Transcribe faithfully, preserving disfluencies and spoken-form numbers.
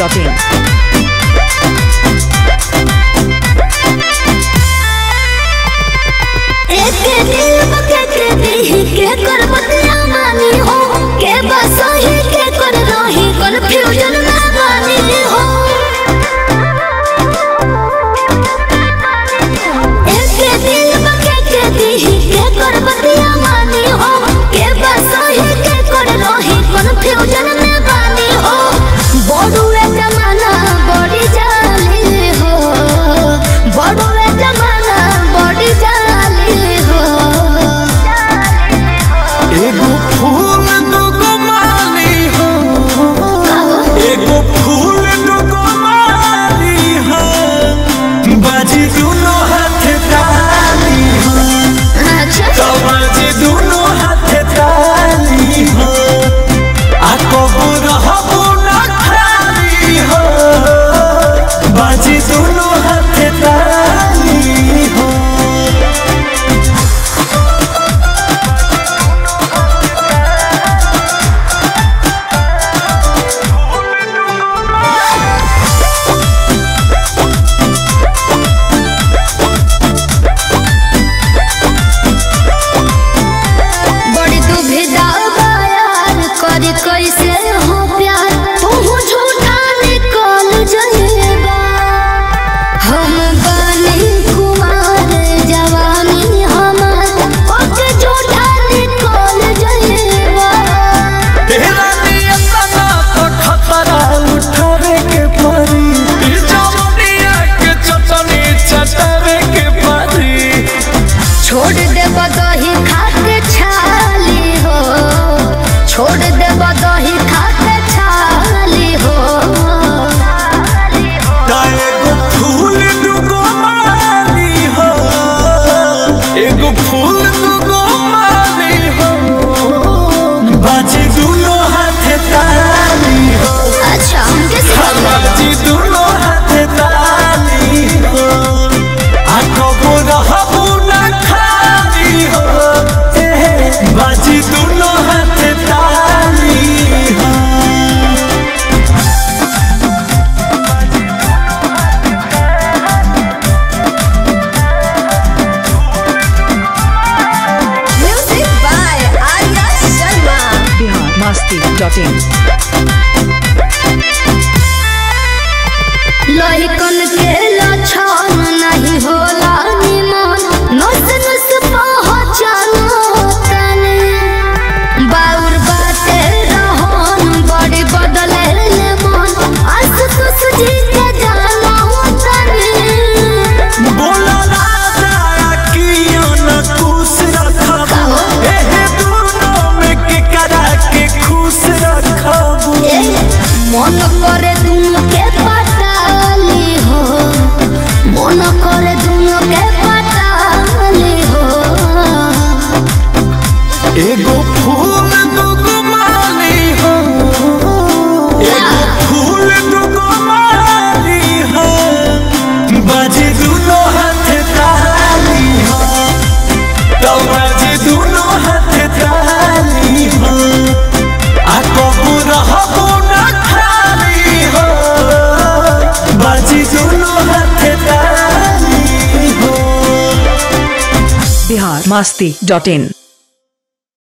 Dot in. छोड़ दे बदही खाके छाली हो, छोड़ दे बदही खाके छाली हो। एगो फूल दुगो माली हो, एगो फूल दुगो माली हो, बाजी दुनो हाथे ताली हो। अच्छा हमके बाजी दुनो हाथे ताली हो, आको बोरा हबुना खाली हो, बाजी दुनो हाथे ताली हो। Music by Arya Sharma. Bihar Masti dot in. लहिकन के लक्षण नहीं होला निमन, नस नस पहचानो तने। बाउर बाटे रहन बड़ी बदले ले मन, आस तुस जी के जानो तने। बोला राजा कियो न खुश रखबो, एहे दुनो में के करा के खुश रखबो। मन करे दुनो के पटाली हो, मन करे दुनो के पटाली हो। एगो फूल दुगो माली हो, एगो फूल दुगो माली हो, बाजी दुनो हाथे ताली हो, तो बाजी दुनो हाथे ताली हो, आको बुरा हबुना खाली हो, बाजी दुनो हाथे ताली हो। बिहार मस्ती डॉट इन।